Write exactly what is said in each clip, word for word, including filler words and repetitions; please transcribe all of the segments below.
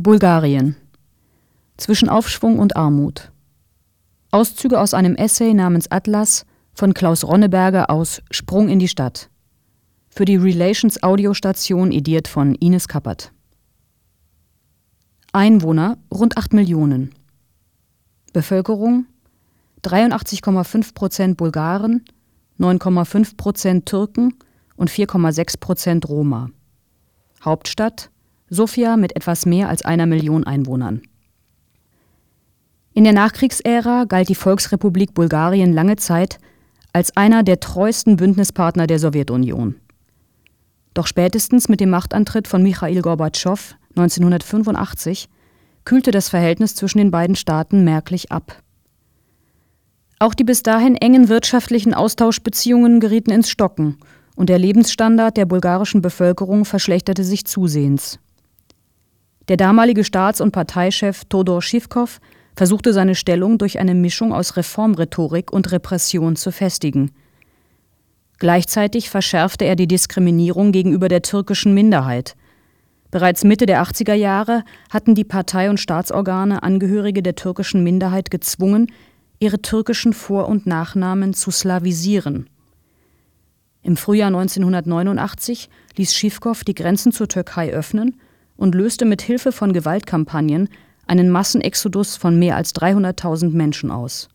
Bulgarien. Zwischen Aufschwung und Armut. Auszüge aus einem Essay namens Atlas von Klaus Ronneberger aus Sprung in die Stadt. Für die Relations Audiostation ediert von Ines Kappert. Einwohner rund acht Millionen. Bevölkerung dreiundachtzig Komma fünf Prozent Bulgaren, neun Komma fünf Prozent Türken und vier Komma sechs Prozent Roma. Hauptstadt Sofia mit etwas mehr als einer Million Einwohnern. In der Nachkriegsära galt die Volksrepublik Bulgarien lange Zeit als einer der treuesten Bündnispartner der Sowjetunion. Doch spätestens mit dem Machtantritt von Michail Gorbatschow neunzehnhundertfünfundachtzig kühlte das Verhältnis zwischen den beiden Staaten merklich ab. Auch die bis dahin engen wirtschaftlichen Austauschbeziehungen gerieten ins Stocken und der Lebensstandard der bulgarischen Bevölkerung verschlechterte sich zusehends. Der damalige Staats- und Parteichef Todor Schivkov versuchte seine Stellung durch eine Mischung aus Reformrhetorik und Repression zu festigen. Gleichzeitig verschärfte er die Diskriminierung gegenüber der türkischen Minderheit. Bereits Mitte der achtziger Jahre hatten die Partei- und Staatsorgane Angehörige der türkischen Minderheit gezwungen, ihre türkischen Vor- und Nachnamen zu slawisieren. Im Frühjahr neunzehnhundertneunundachtzig ließ Schivkov die Grenzen zur Türkei öffnen und löste mit Hilfe von Gewaltkampagnen einen Massenexodus von mehr als dreihunderttausend Menschen aus.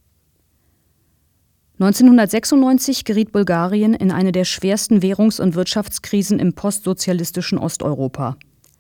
neunzehnhundertsechsundneunzig geriet Bulgarien in eine der schwersten Währungs- und Wirtschaftskrisen im postsozialistischen Osteuropa.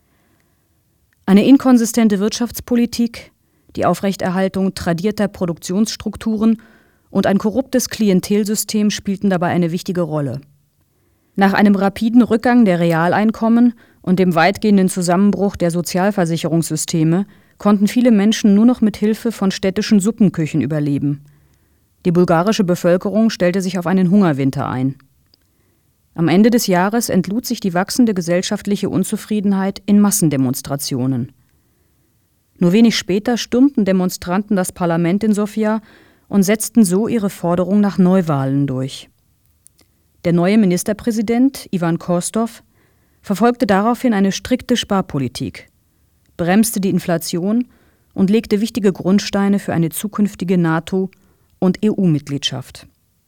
Eine inkonsistente Wirtschaftspolitik, die Aufrechterhaltung tradierter Produktionsstrukturen und ein korruptes Klientelsystem spielten dabei eine wichtige Rolle. Nach einem rapiden Rückgang der Realeinkommen und dem weitgehenden Zusammenbruch der Sozialversicherungssysteme konnten viele Menschen nur noch mit Hilfe von städtischen Suppenküchen überleben. Die bulgarische Bevölkerung stellte sich auf einen Hungerwinter ein. Am Ende des Jahres entlud sich die wachsende gesellschaftliche Unzufriedenheit in Massendemonstrationen. Nur wenig später stürmten Demonstranten das Parlament in Sofia und setzten so ihre Forderung nach Neuwahlen durch. Der neue Ministerpräsident Ivan Kostov verfolgte daraufhin eine strikte Sparpolitik, bremste die Inflation und legte wichtige Grundsteine für eine zukünftige NATO- und E U-Mitgliedschaft.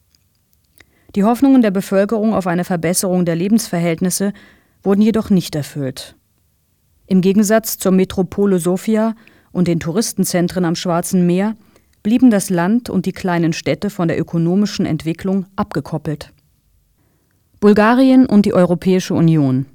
Die Hoffnungen der Bevölkerung auf eine Verbesserung der Lebensverhältnisse wurden jedoch nicht erfüllt. Im Gegensatz zur Metropole Sofia und den Touristenzentren am Schwarzen Meer blieben das Land und die kleinen Städte von der ökonomischen Entwicklung abgekoppelt. Bulgarien und die Europäische Union.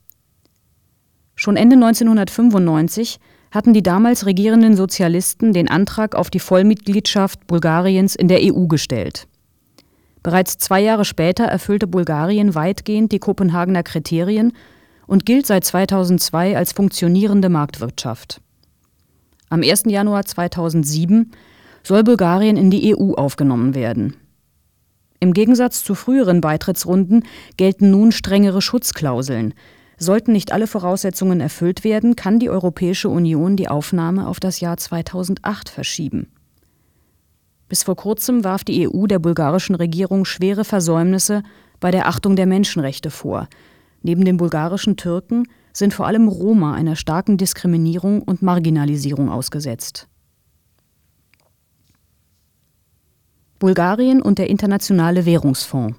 Schon Ende neunzehnhundertfünfundneunzig hatten die damals regierenden Sozialisten den Antrag auf die Vollmitgliedschaft Bulgariens in der E U gestellt. Bereits zwei Jahre später erfüllte Bulgarien weitgehend die Kopenhagener Kriterien und gilt seit zweitausendzwei als funktionierende Marktwirtschaft. Am ersten Januar zweitausendsieben soll Bulgarien in die E U aufgenommen werden. Im Gegensatz zu früheren Beitrittsrunden gelten nun strengere Schutzklauseln. Sollten nicht alle Voraussetzungen erfüllt werden, kann die Europäische Union die Aufnahme auf das Jahr zweitausendacht verschieben. Bis vor kurzem warf die E U der bulgarischen Regierung schwere Versäumnisse bei der Achtung der Menschenrechte vor. Neben den bulgarischen Türken sind vor allem Roma einer starken Diskriminierung und Marginalisierung ausgesetzt. Bulgarien und der Internationale Währungsfonds.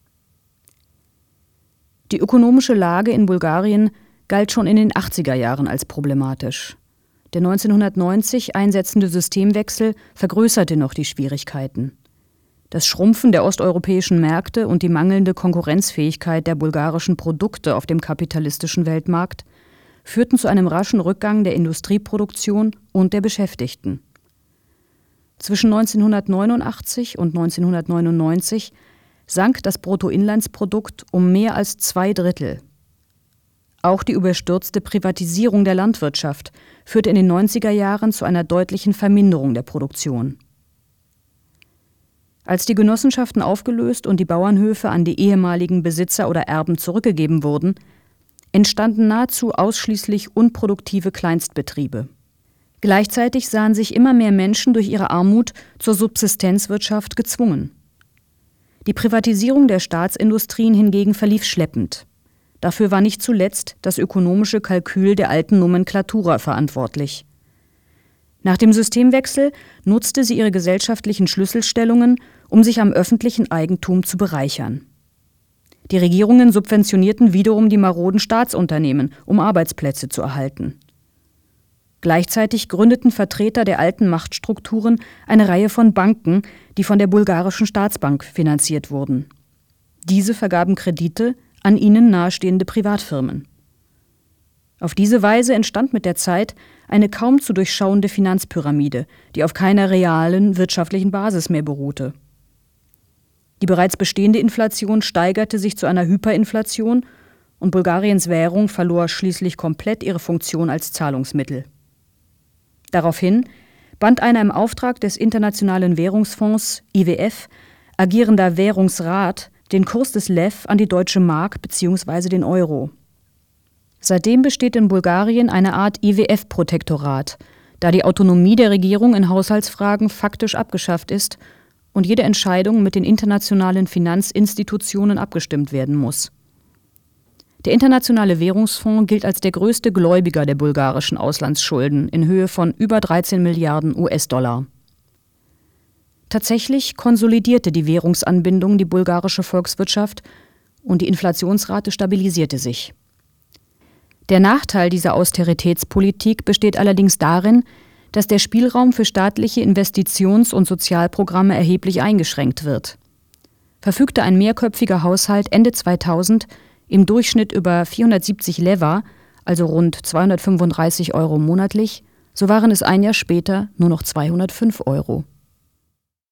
Die ökonomische Lage in Bulgarien galt schon in den achtziger Jahren als problematisch. Der neunzehnhundertneunzig einsetzende Systemwechsel vergrößerte noch die Schwierigkeiten. Das Schrumpfen der osteuropäischen Märkte und die mangelnde Konkurrenzfähigkeit der bulgarischen Produkte auf dem kapitalistischen Weltmarkt führten zu einem raschen Rückgang der Industrieproduktion und der Beschäftigten. Zwischen neunzehnhundertneunundachtzig und neunzehnhundertneunundneunzig sank das Bruttoinlandsprodukt um mehr als zwei Drittel. Auch die überstürzte Privatisierung der Landwirtschaft führte in den neunziger Jahren zu einer deutlichen Verminderung der Produktion. Als die Genossenschaften aufgelöst und die Bauernhöfe an die ehemaligen Besitzer oder Erben zurückgegeben wurden, entstanden nahezu ausschließlich unproduktive Kleinstbetriebe. Gleichzeitig sahen sich immer mehr Menschen durch ihre Armut zur Subsistenzwirtschaft gezwungen. Die Privatisierung der Staatsindustrien hingegen verlief schleppend. Dafür war nicht zuletzt das ökonomische Kalkül der alten Nomenklatura verantwortlich. Nach dem Systemwechsel nutzte sie ihre gesellschaftlichen Schlüsselstellungen, um sich am öffentlichen Eigentum zu bereichern. Die Regierungen subventionierten wiederum die maroden Staatsunternehmen, um Arbeitsplätze zu erhalten. Gleichzeitig gründeten Vertreter der alten Machtstrukturen eine Reihe von Banken, die von der bulgarischen Staatsbank finanziert wurden. Diese vergaben Kredite an ihnen nahestehende Privatfirmen. Auf diese Weise entstand mit der Zeit eine kaum zu durchschauende Finanzpyramide, die auf keiner realen wirtschaftlichen Basis mehr beruhte. Die bereits bestehende Inflation steigerte sich zu einer Hyperinflation und Bulgariens Währung verlor schließlich komplett ihre Funktion als Zahlungsmittel. Daraufhin band einer im Auftrag des Internationalen Währungsfonds I W F agierender Währungsrat den Kurs des Lew an die deutsche Mark bzw. den Euro. Seitdem besteht in Bulgarien eine Art I W F-Protektorat, da die Autonomie der Regierung in Haushaltsfragen faktisch abgeschafft ist und jede Entscheidung mit den internationalen Finanzinstitutionen abgestimmt werden muss. Der Internationale Währungsfonds gilt als der größte Gläubiger der bulgarischen Auslandsschulden in Höhe von über dreizehn Milliarden U S-Dollar. Tatsächlich konsolidierte die Währungsanbindung die bulgarische Volkswirtschaft und die Inflationsrate stabilisierte sich. Der Nachteil dieser Austeritätspolitik besteht allerdings darin, dass der Spielraum für staatliche Investitions- und Sozialprogramme erheblich eingeschränkt wird. Verfügte ein mehrköpfiger Haushalt Ende zweitausend im Durchschnitt über vierhundertsiebzig Leva, also rund zweihundertfünfunddreißig Euro monatlich, so waren es ein Jahr später nur noch zweihundertfünf Euro.